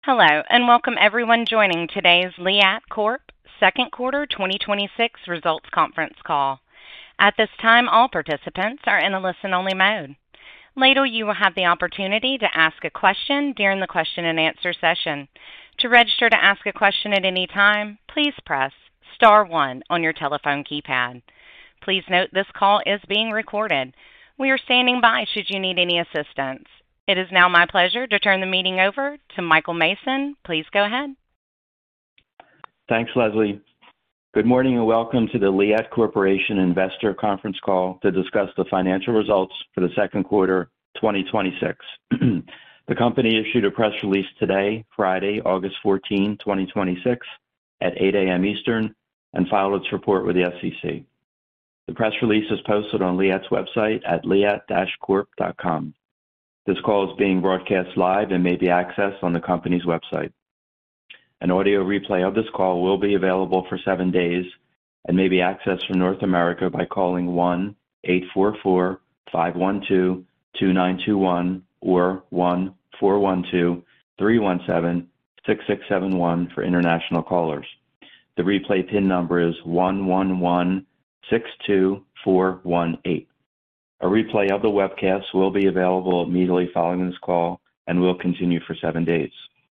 Hello, and welcome everyone joining today's Liat Corp. Second Quarter 2026 Results Conference Call. At this time, all participants are in a listen-only mode. Later, you will have the opportunity to ask a question during the question and answer session. To register to ask a question at any time, please press star one on your telephone keypad. Please note this call is being recorded. We are standing by should you need any assistance. It is now my pleasure to turn the meeting over to Michael Mason. Please go ahead. Thanks, Leslie. Good morning and welcome to the Liat Corporation Investor Conference Call to discuss the financial results for the second quarter 2026. The company issued a press release today, Friday, August 14, 2026, at 8 a.m. Eastern, and filed its report with the SEC. The press release is posted on Liat's website at liat-corp.com. This call is being broadcast live and may be accessed on the company's website. An audio replay of this call will be available for 7 days and may be accessed from North America by calling 1-844-512-2921 or 1-412-317-6671 for international callers. The replay PIN number is 11162418. A replay of the webcast will be available immediately following this call and will continue for 7 days.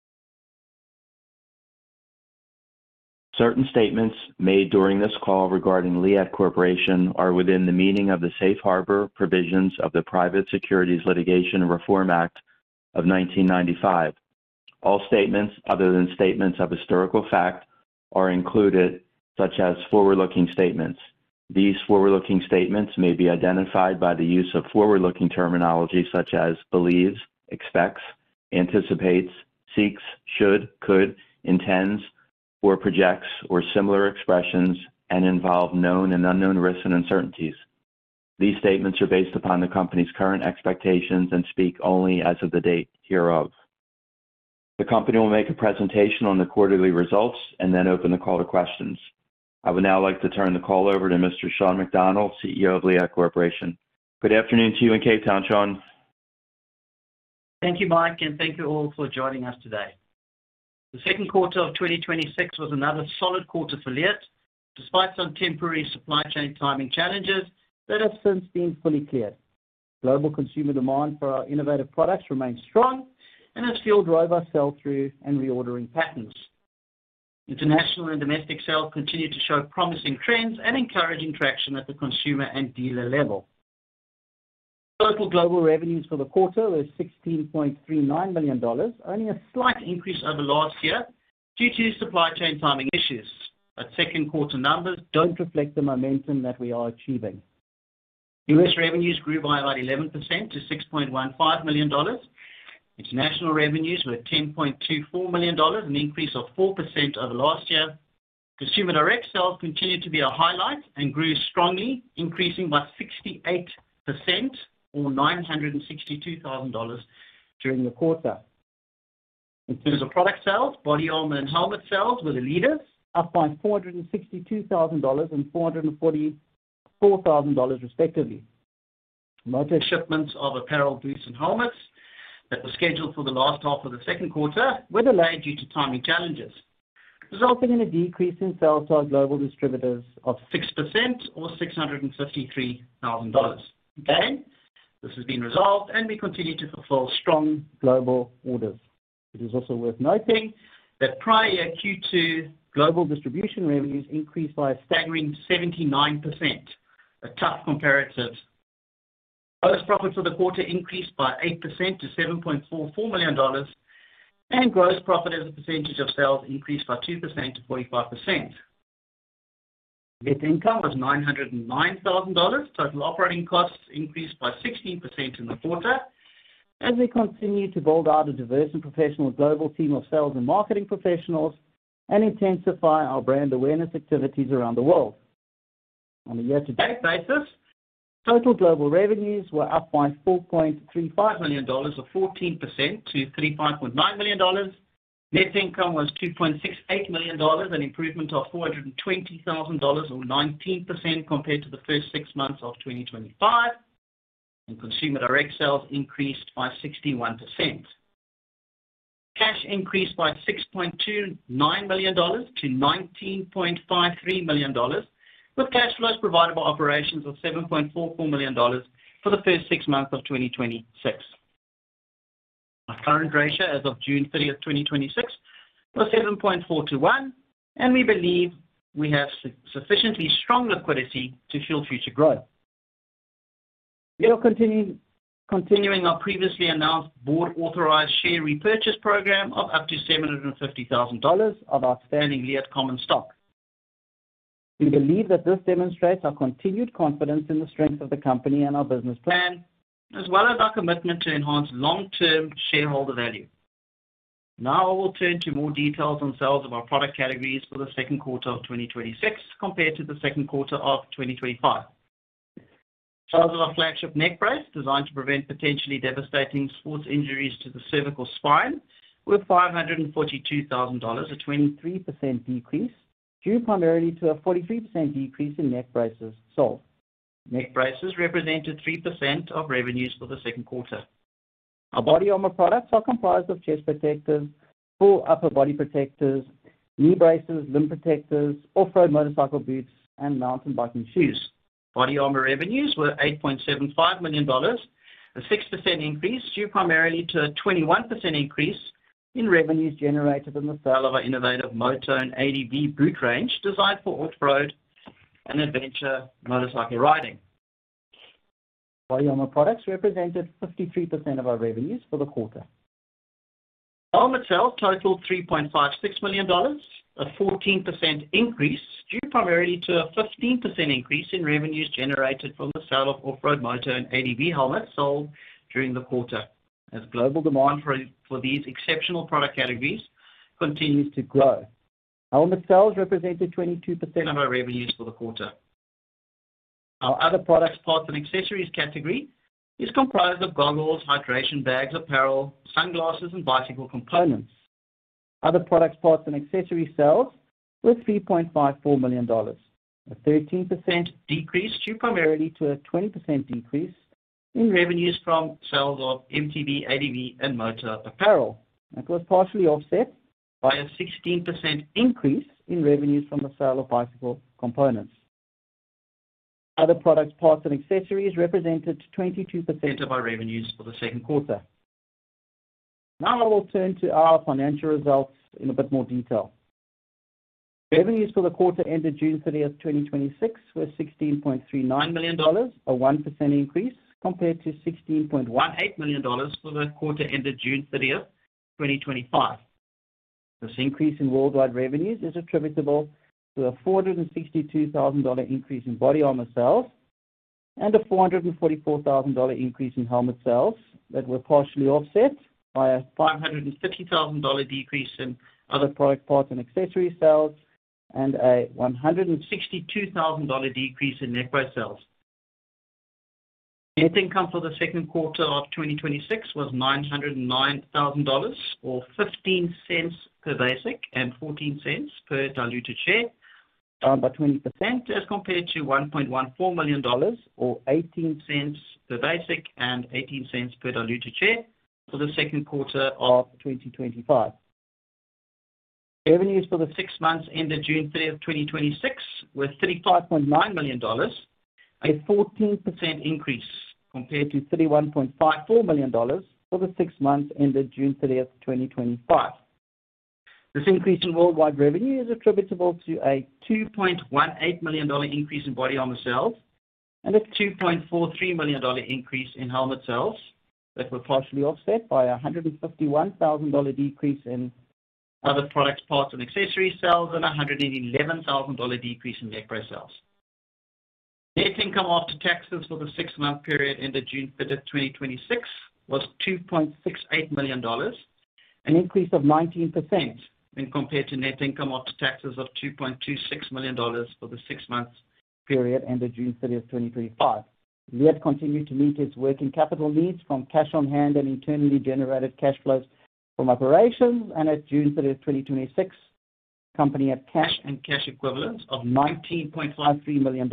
Certain statements made during this call regarding Liat Corporation are within the meaning of the Safe Harbor provisions of the Private Securities Litigation Reform Act of 1995. All statements other than statements of historical fact are included, such as forward-looking statements. These forward-looking statements may be identified by the use of forward-looking terminology such as believes, expects, anticipates, seeks, should, could, intends, or projects, or similar expressions, and involve known and unknown risks and uncertainties. These statements are based upon the company's current expectations and speak only as of the date hereof. The company will make a presentation on the quarterly results and then open the call to questions. I would now like to turn the call over to Mr. Sean McDonald, CEO of Liat Corporation. Good afternoon to you in Cape Town, Sean. Thank you, Mike, and thank you all for joining us today. The second quarter of 2026 was another solid quarter for Liat, despite some temporary supply chain timing challenges that have since been fully cleared. Global consumer demand for our innovative products remains strong and has fueled robust sell-through and reordering patterns. International and domestic sales continue to show promising trends and encouraging traction at the consumer and dealer level. Total global revenues for the quarter were $16.39 million, only a slight increase over last year due to supply chain timing issues. But second quarter numbers don't reflect the momentum that we are achieving. US revenues grew by about 11% to $6.15 million. International revenues were $10.24 million, an increase of 4% over last year. Consumer direct sales continued to be a highlight and grew strongly, increasing by 68% or $962,000 during the quarter. In terms of product sales, body armor and helmet sales were the leaders, up by $462,000 and $444,000 respectively. Motor shipments of apparel, boots, and helmets that were scheduled for the last half of the second quarter were delayed due to timing challenges, resulting in a decrease in sales to our global distributors of 6% or $653,000. Again, this has been resolved and we continue to fulfill strong global orders. It is also worth noting that prior year Q2 global distribution revenues increased by a staggering 79%, a tough comparative. Gross profit for the quarter increased by 8% to $7.44 million, and gross profit as a percentage of sales increased by 2% to 45%. Net income was $909,000. Total operating costs increased by 16% in the quarter as we continue to build out a diverse and professional global team of sales and marketing professionals and intensify our brand awareness activities around the world. On a year-to-date basis, total global revenues were up by $4.35 million or 14% to $35.9 million. Net income was $2.68 million, an improvement of $420,000 or 19% compared to the first 6 months of 2025. And consumer direct sales increased by 61%. Cash increased by $6.29 million to $19.53 million, with cash flows provided by operations of $7.44 million for the first 6 months of 2026. Our current ratio as of June 30th, 2026 was 7.4:1, and we believe we have sufficiently strong liquidity to fuel future growth. We are continuing our previously announced board-authorized share repurchase program of up to $750,000 of outstanding Leatt common stock. We believe that this demonstrates our continued confidence in the strength of the company and our business plan, as well as our commitment to enhance long-term shareholder value. Now I will turn to more details on sales of our product categories for the second quarter of 2026 compared to the second quarter of 2025. Sales of our flagship neck brace, designed to prevent potentially devastating sports injuries to the cervical spine, were $542,000, a 23% decrease, due primarily to a 43% decrease in neck braces sold. Neck braces represented 3% of revenues for the second quarter. Our body armor products are comprised of chest protectors, full upper body protectors, knee braces, limb protectors, off-road motorcycle boots, and mountain biking shoes. Body armor revenues were $8.75 million, a 6% increase due primarily to a 21% increase in revenues generated in the sale of our innovative Motone ADV boot range designed for off-road and adventure motorcycle riding. Body armor products represented 53% of our revenues for the quarter. Helmet sales totaled $3.56 million, a 14% increase due primarily to a 15% increase in revenues generated from the sale of off-road Motone ADV helmets sold during the quarter, as global demand for these exceptional product categories continues to grow. Helmet sales represented 22% of our revenues for the quarter. Our other products, parts, and accessories category is comprised of goggles, hydration bags, apparel, sunglasses, and bicycle components. Other products, parts, and accessory sales were $3.54 million, a 13% decrease due primarily to a 20% decrease in revenues from sales of MTB, ADV, and motor apparel. That was partially offset by a 16% increase in revenues from the sale of bicycle components. Other products, parts, and accessories represented 22% of our revenues for the second quarter. Now I will turn to our financial results in a bit more detail. Revenues for the quarter ended June 30th, 2026 were $16.39 million, a 1% increase compared to $16.18 million for the quarter ended June 30th, 2025. This increase in worldwide revenues is attributable to a $462,000 increase in body armor sales and a $444,000 increase in helmet sales that were partially offset by a $550,000 decrease in other product, parts, and accessory sales and a $162,000 decrease in neck brace sales. Net income for the second quarter of 2026 was $909,000, or 15 cents per basic and 14 cents per diluted share, down by 20% as compared to $1.14 million, or 18 cents per basic and 18 cents per diluted share for the second quarter of 2025. Revenues for the 6 months ended June 30th, 2026 were $35.9 million, a 14% increase compared to $31.54 million for the 6 months ended June 30th, 2025. This increase in worldwide revenue is attributable to a $2.18 million increase in body armor sales and a $2.43 million increase in helmet sales that were partially offset by a $151,000 decrease in other products, parts, and accessory sales and a $111,000 decrease in neck brace sales. Net income after taxes for the 6-month period ended June 30th, 2026 was $2.68 million, an increase of 19% when compared to net income after taxes of $2.26 million for the 6 months period ended June 30th, 2025. Leatt continued to meet its working capital needs from cash on hand and internally generated cash flows from operations, and at June 30th, 2026, the company had cash and cash equivalents of $19.53 million.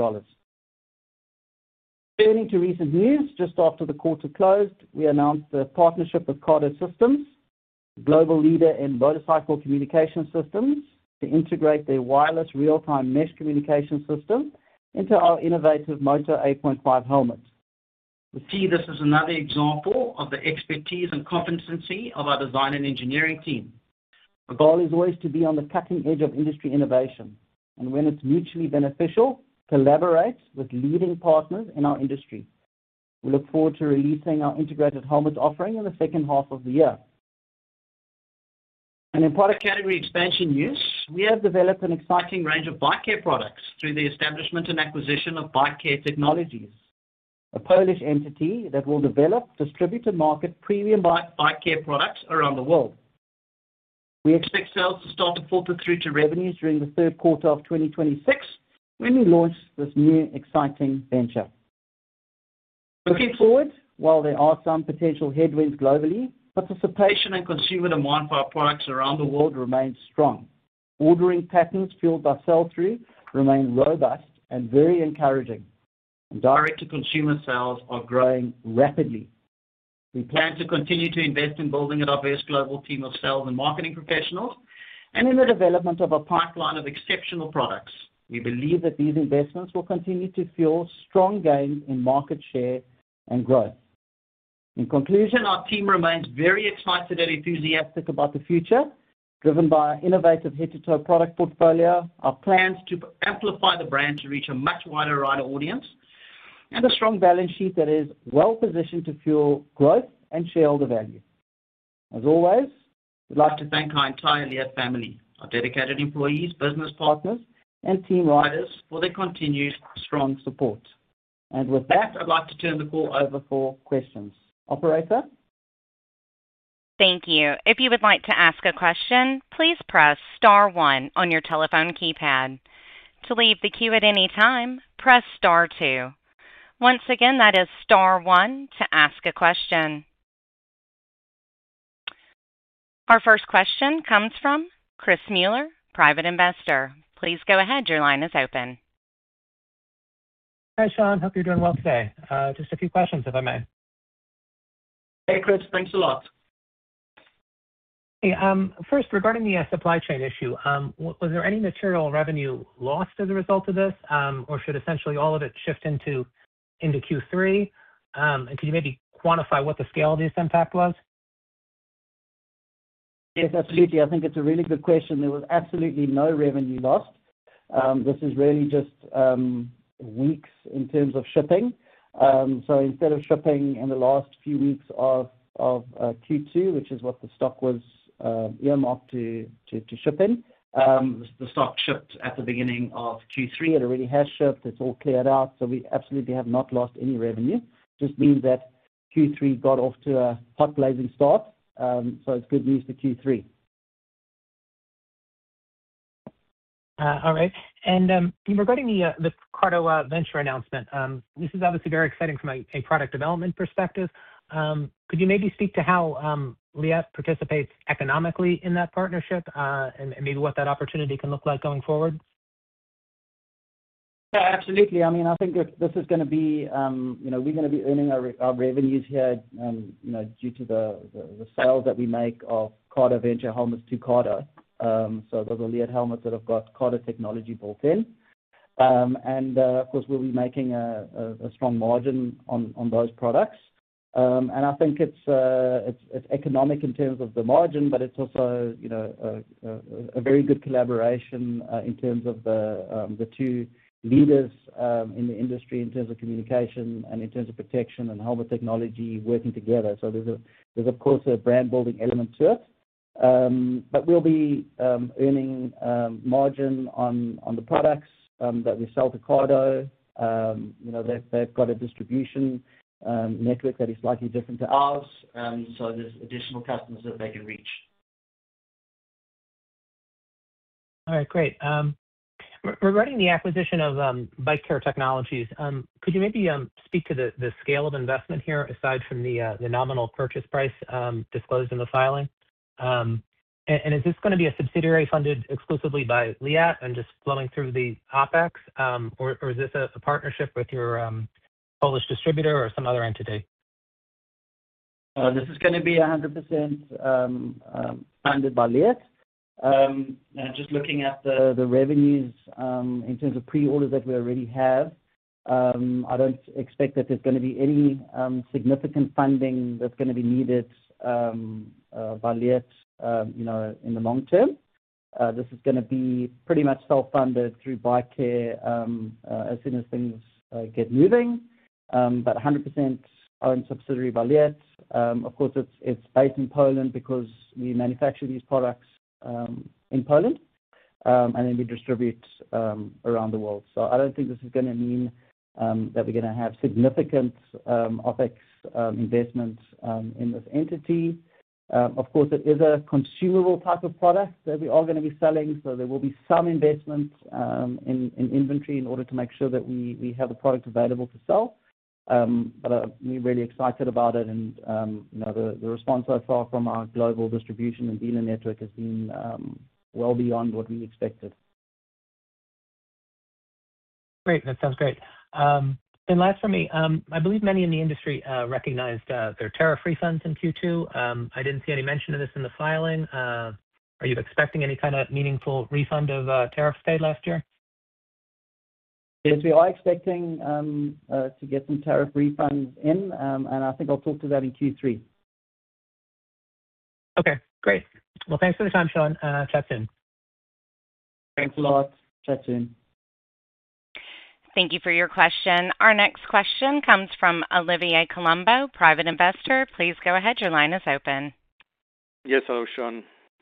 Turning to recent news, just after the quarter closed, we announced a partnership with Cardo Systems global leader in motorcycle communication systems, to integrate their wireless real-time mesh communication system into our innovative Moto 8.5 helmet. We see this as another example of the expertise and competency of our design and engineering team. Our goal is always to be on the cutting edge of industry innovation, and when it's mutually beneficial, collaborate with leading partners in our industry. We look forward to releasing our integrated helmet offering in the second half of the year. And in product category expansion news, we have developed an exciting range of bike care products through the establishment and acquisition of Bike Care Technologies, a Polish entity that will develop, distribute, and market premium bike care products around the world. We expect sales to start to filter through to revenues during the third quarter of 2026 when we launch this new exciting venture. Looking forward, while there are some potential headwinds globally, participation and consumer demand for our products around the world remains strong. Ordering patterns fueled by sell-through remain robust and very encouraging, and direct-to-consumer sales are growing rapidly. We plan to continue to invest in building a diverse global team of sales and marketing professionals and in the development of a pipeline of exceptional products. We believe that these investments will continue to fuel strong gains in market share and growth. In conclusion, our team remains very excited and enthusiastic about the future, driven by our innovative head-to-toe product portfolio, our plans to amplify the brand to reach a much wider rider audience, and a strong balance sheet that is well-positioned to fuel growth and shareholder value. As always, we'd like to thank our entire Leatt family, our dedicated employees, business partners, and team riders for their continued strong support. And with that, I'd like to turn the call over for questions. Operator? Thank you. If you would like to ask a question, please press star 1 on your telephone keypad. To leave the queue at any time, press star 2. Once again, that is star 1 to ask a question. Our first question comes from Chris Mueller, private investor. Please go ahead. Your line is open. Hi, Sean. Hope you're doing well today. Just a few questions, if I may. Hey, Chris. Thanks a lot. Hey, first, regarding the supply chain issue, was there any material revenue lost as a result of this, or should essentially all of it shift into Q3? And could you maybe quantify what the scale of this impact was? Yes, absolutely. I think it's a really good question. There was absolutely no revenue lost. This is really just weeks in terms of shipping. So instead of shipping in the last few weeks of Q2, which is what the stock was earmarked to ship in, the stock shipped at the beginning of Q3. It already has shipped. It's all cleared out. So we absolutely have not lost any revenue. Just means that Q3 got off to a hot blazing start. So it's good news for Q3. All right. And regarding the Cardo venture announcement, this is obviously very exciting from a product development perspective. Could you maybe speak to how Leatt participates economically in that partnership and maybe what that opportunity can look like going forward? Yeah, absolutely. I mean, I think this is going to be, we're going to be earning our revenues here, due to the sales that we make of Cardo Venture helmets to Cardo. So those are Leatt helmets that have got Cardo technology built in. And of course, we'll be making a strong margin on those products. And I think it's economic in terms of the margin, but it's also, a very good collaboration in terms of the two leaders in the industry in terms of communication and in terms of protection and helmet technology working together. So there's of course a brand building element to it. But we'll be earning margin on the products that we sell to Cardo. They've got a distribution network that is slightly different to ours. So there's additional customers that they can reach. All right, great. Regarding the acquisition of Bike Care Technologies, could you maybe speak to the scale of investment here aside from the nominal purchase price disclosed in the filing? And is this going to be a subsidiary funded exclusively by Leatt and just flowing through the OpEx, or is this a partnership with your Polish distributor or some other entity? This is going to be 100% funded by Leatt. Just looking at the revenues in terms of pre-orders that we already have, I don't expect that there's going to be any significant funding that's going to be needed by Leatt, in the long term. This is going to be pretty much self-funded through BikeCare as soon as things get moving, but 100% owned subsidiary by Leatt. Of course, it's based in Poland because we manufacture these products in Poland, and then we distribute around the world. So I don't think this is going to mean that we're going to have significant OpEx investment in this entity. Of course, it is a consumable type of product that we are going to be selling, so there will be some investment in inventory in order to make sure that we have the product available to sell. But we're really excited about it, and the response so far from our global distribution and dealer network has been well beyond what we expected. Great, that sounds great. And last for me, I believe many in the industry recognized their tariff refunds in Q2. I didn't see any mention of this in the filing. Are you expecting any kind of meaningful refund of tariffs paid last year? Yes, we are expecting to get some tariff refunds in, and I think I'll talk to that in Q3. Okay, great. Well, thanks for the time, Sean. Chat soon. Thanks a lot. Chat soon. Thank you for your question. Our next question comes from Olivier Colombo, private investor. Please go ahead. Your line is open. Yes, hello, Sean.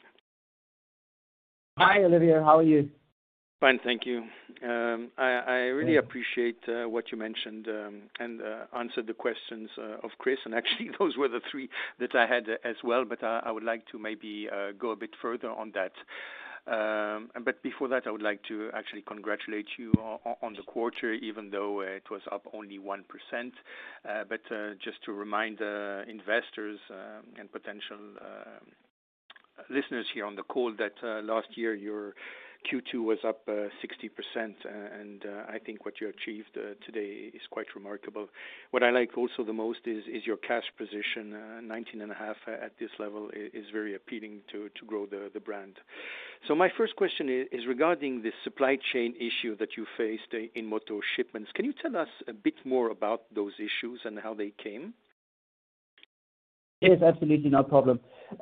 Hi, Olivier. How are you? Fine, thank you. I really appreciate what you mentioned and answered the questions of Chris, and actually those were the three that I had as well, but I would like to maybe go a bit further on that. But before that, I would like to actually congratulate you on the quarter, even though it was up only 1%. But just to remind investors and potential listeners here on the call that last year your Q2 was up 60%, and I think what you achieved today is quite remarkable. What I like also the most is your cash position, 19.5 at this level is very appealing to grow the brand. So my first question is regarding the supply chain issue that you faced in moto shipments. Can you tell us a bit more about those issues and how they came? Yes, absolutely, no problem.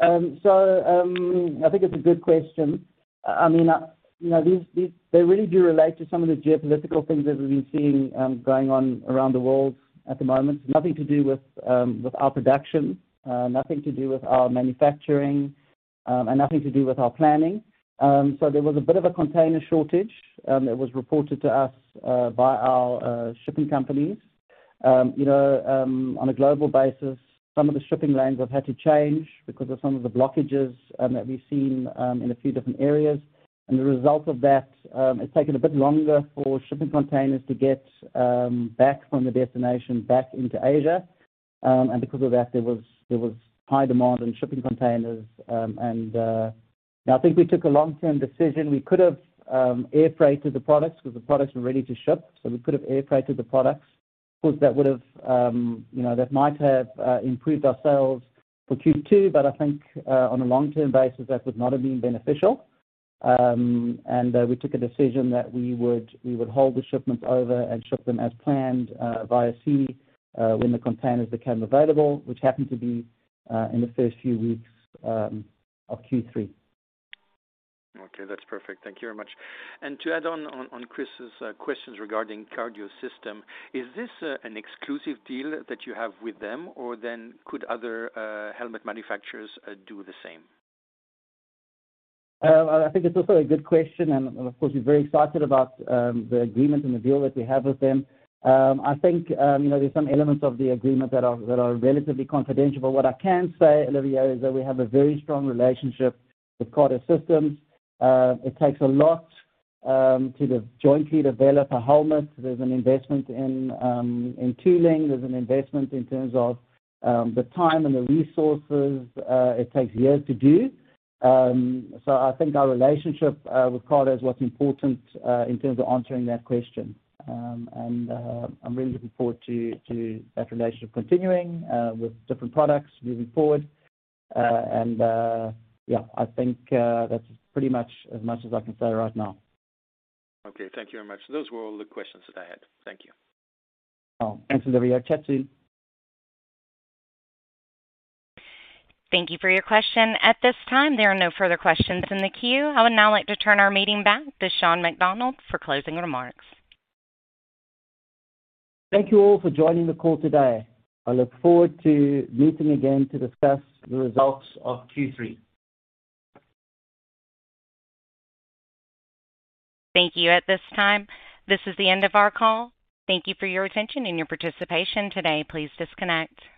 So I think it's a good question. I mean, they really do relate to some of the geopolitical things that we've been seeing going on around the world at the moment. Nothing to do with our production, nothing to do with our manufacturing, and nothing to do with our planning. So there was a bit of a container shortage that was reported to us by our shipping companies. On a global basis, some of the shipping lanes have had to change because of some of the blockages that we've seen in a few different areas. And the result of that, it's taken a bit longer for shipping containers to get back from the destination back into Asia. And because of that, there was high demand on shipping containers. I think we took a long-term decision. We could have air freighted the products because the products were ready to ship. So we could have air freighted the products. Of course, that would have, that might have improved our sales for Q2, but I think on a long-term basis, that would not have been beneficial. And we took a decision that we would hold the shipments over and ship them as planned via sea when the containers became available, which happened to be in the first few weeks of Q3. Okay, that's perfect. Thank you very much. And to add on Chris's questions regarding Cardio System, is this an exclusive deal that you have with them, or then could other helmet manufacturers do the same? I think it's also a good question, and of course, we're very excited about the agreement and the deal that we have with them. I think there's some elements of the agreement that are relatively confidential, but what I can say, Olivier, is that we have a very strong relationship with Cardio Systems. It takes a lot to jointly develop a helmet. There's an investment in tooling. There's an investment in terms of the time and the resources. It takes years to do. So I think our relationship with Cardio is what's important in terms of answering that question. I'm really looking forward to that relationship continuing with different products moving forward. I think that's pretty much as I can say right now. Okay, thank you very much. Those were all the questions that I had. Thank you. Oh, thanks, Olivier. Chat soon. Thank you for your question. At this time, there are no further questions in the queue. I would now like to turn our meeting back to Sean McDonald for closing remarks. Thank you all for joining the call today. I look forward to meeting again to discuss the results of Q3. Thank you. At this time, this is the end of our call. Thank you for your attention and your participation today. Please disconnect.